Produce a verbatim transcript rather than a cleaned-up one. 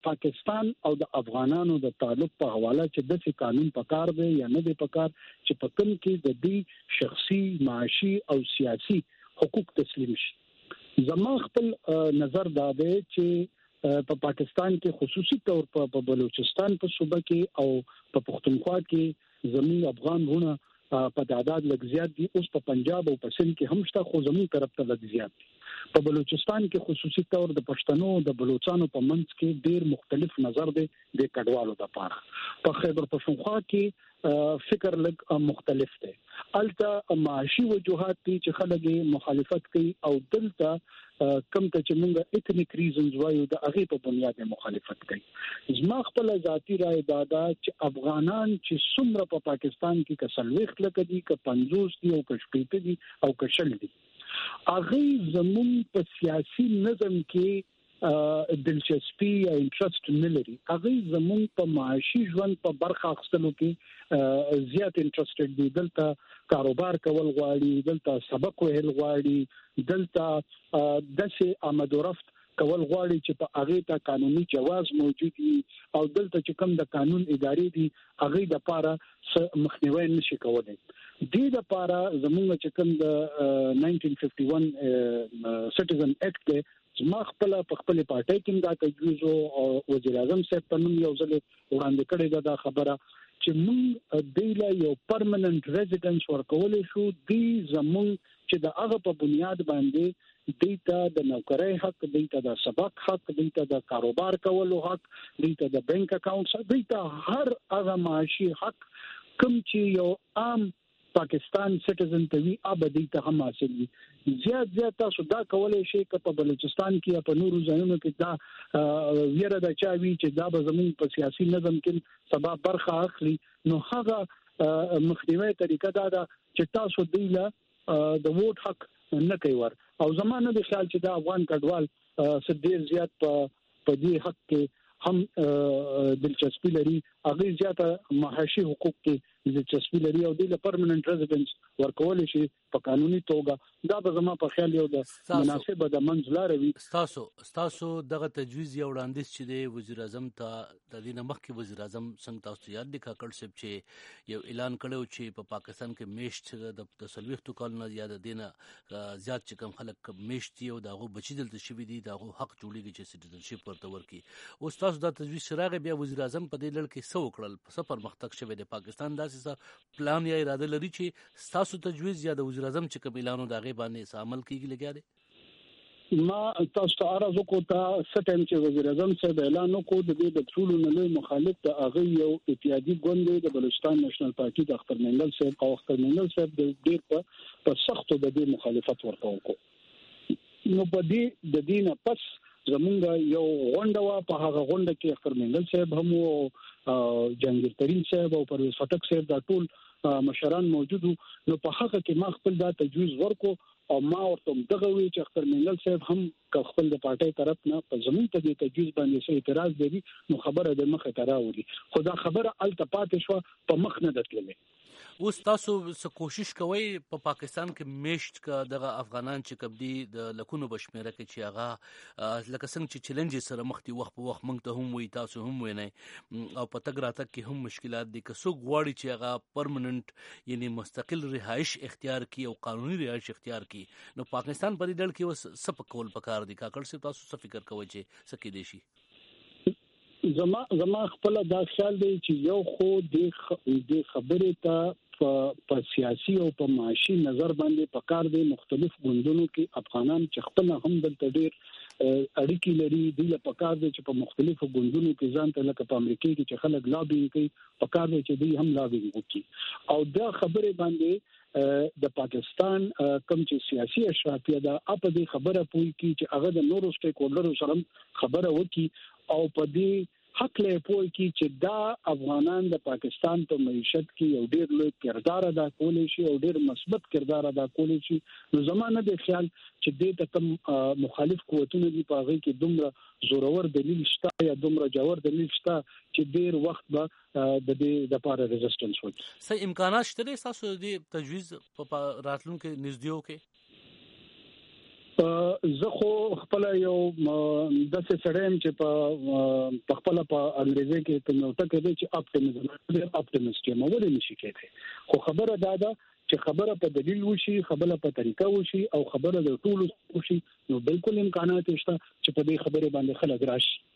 پاکستان او د افغانانو د تعلق په حواله چې د څه قانون پکار دی یا نه دی پکار چې په کوم کې د دې شخصي معاشي او سیاسي حقوق تسلیم شي. زما خپل نظر دا دی چې په پاکستان کې خصوصي طور په بلوچستان په صوبه کې او په پښتونخوا کې زموږ افغان غونه په تعداد لږ زیات دي. اوس په پنجاب او په سند کې هم شته، خو زموږ طرف ته لږ زیات دي. په بلوچستان کې خصوصي طور د پښتنو د بلوچستانو په منځ کې ډیر مختلف نظر دی د کډوالو د پاره. په خیبر پښتونخوا کې فکر لږ مختلف دی. الته معاشي وجوهات دي چې خلک مخالفت کوي او دلته کم ته چې موږ ایتنیک ریزنز وایو د هغه په بنیاد مخالفت کوي. زما خپل ذاتی رائے دا ده چې افغانان چې څومره په پاکستان کې کسلويخ لکه دي ک پنځوس دي او ک شپږ دي او ک شل دي، هغه زمون په سیاسي نظم کې دلچسپي یا انټرست نه لري. هغه زمون په معاشي ژوند په برخه اخستلو کې زیات انټرستډ دي. دلته کاروبار کول غواړي، دلته سبق وهل غواړي، دلته دسه آمد و رفت کول غواړي چې په هغه ته قانوني جواز موجود وي او دلته چې کوم د قانون ادارې دي هغه د پاره مخنیوي نشي کولای. دې د پاره زموږ چې کوم د نایزده پنځه ویشت سټیزن اکټ دی، ما خپل په خپل پارټي کې دا تجویز او وزیر اعظم صاحب په نوم یو ځل وړاندې کړی دا خبره چې موږ دیله یو پرمننت ریزیډنس ورکول شو. دی زموږ چې د هغه په بنیاد باندې دیتا د نوکرۍ حق، دیتا د سبق حق، دیتا د کاروبار کولو حق، دیتا د بانک اکاونټ، دیتا هر هغه معاشي حق کوم چې یو عام پاکستان سټیزن ته وی ابدي ته هم حاصل وي. زیات زیات تاسو دا کولای شئ چې په بلوچستان کې یا په نورو ځایونو کې دا ویره د چا وی چې دا به زموږ په سیاسي نظم کې سبا برخه اخلي، نو هغه مخنیوي طریقه دا ده چې تاسو دیله د ووټ حق نه کوي ور او زمانه د خیال چې دا افغان کډوال سدیر زیات په دې حق کې هم دلچسپي لري، هغه زیاته معاشي حقوق کې دلچسپي لري او د پرمننت ریزیډنس ورکول شي په قانوني توګه. دا به زما په خیال یو د مناسبه د منځلاره وي. تاسو تاسو دغه تجویز یو وړاندیز چې دی وزیر اعظم ته د دې مخکې وزیر اعظم څنګه تاسو یاد دي کاکړ صاحب چې یو اعلان کړو چې په پاکستان کې میشت د تسلويختو کالونه یا د دینه زیات چې کوم خلک میشت یو دغه بچی دلته شوی دي دغه حق جوړیږي چې سټیزنشپ ورته ورکي. اوس تاسو دا تجویز شراغ بیا وزیر اعظم په دې لړ کې سو کړل څه پرمختګ شوی دی پاکستان دا پلان یا اراده لري چې تاسو تجویز یا د وزیر اعظم چې کوم اعلان دغه باندې عمل کیږي لګیا دي؟ ما تاسو ته عرض وکړ ته ستم چې وزیر اعظم صاحب اعلان وکړ د دې د ټولو نه مخالف د هغه یو اتحادیه ګوند د بلوچستان نېشنل پارټي د اختر منګل صاحب او اختر منګل صاحب د ډیر په په سختو د دې مخالفت ورته وکړ. نو په دې د دې نه پس زمونږ یو غونډه وا په هغه غونډه کې اختر منګل صاحب هم او جنگیر ترین صاحب او پرویز فتک صاحب دا ټول مشران موجود وو. نو په هغه کې ما خپل دا تجویز ورکو او ما ورته دغه وی چې اختر منګل صاحب هم خپل د پارټي طرف نه په زمون ته د تجویز باندې څه اعتراض لري، نو خبره د مخه تراوري خو دا خبره الته پاتې شو په مخ نه دتللې. اوس تاسو څه کوشش کوئ په پا پاکستان کې میشت کا دغه افغانان چې کبدي د لکونو بشمیره کې چې هغه لکه څنګه چې چیلنج سره مخ دي وخت په وخت مونږ ته هم وي تاسو هم وینئ او په تګ راتګ کې هم مشکلات دي که څوک غواړي چې هغه پرمننت یعنی مستقل رهایش اختیار کی او قانوني رهایش اختیار کی، نو پاکستان په دې ډول کې وس سب کول پکار دي. کاکړ صاحب تاسو څه فکر کوئ چې سکه دي شي؟ زما زما خپل دا خیال دی چې یو خو د خبرې ته په سیاسي او په معاشي نظر باندې پکار دي مختلف ګوندونو کې افغانان چې خپل هم دلته ډیر اړیکې لري دی له پکار دي چې په مختلفو ګوندونو کې ځان ته لکه په امریکا کې چې خلک لابینګ کوي پکار دي چې دوی هم لابینګ وکړي او دا خبره باندې د پاکستان کوم چې سیاسي اشرافیه ده اپ دې خبره پوي کی چې هغه د نورو سټیک هولډرو سره خبره وکړي او په دې حق له پوي کی چې دا افغانان د پاکستان په معیشت کې یو ډیر لوی کردار ادا کولی شي او ډیر مثبت کردار ادا کولی شي. نو زمانه د خیال چې د تکم مخالف قوتونه دي په هغه کې دومره زورور دلیل شته یا دومره جوړ دلیل شته چې ډیر وخت به د دې د لپاره ریزिस्टنس وکړي. صحیح امکانات شته تاسو د تجویز په راتلونکو نږدېو کې؟ زه خو خپل یو د څه سړیم چې په خپل په انګریزي کې ته نو ټکه دی چې اپټیمزم اپټیمست یم ولې نشي کېته خو خبره دا ده چې خبره په دلیل وشي خبره په طریقه وشي او خبره د ټولو وشي نو بالکل امکانات شته چې په دې خبره باندې خلک راشي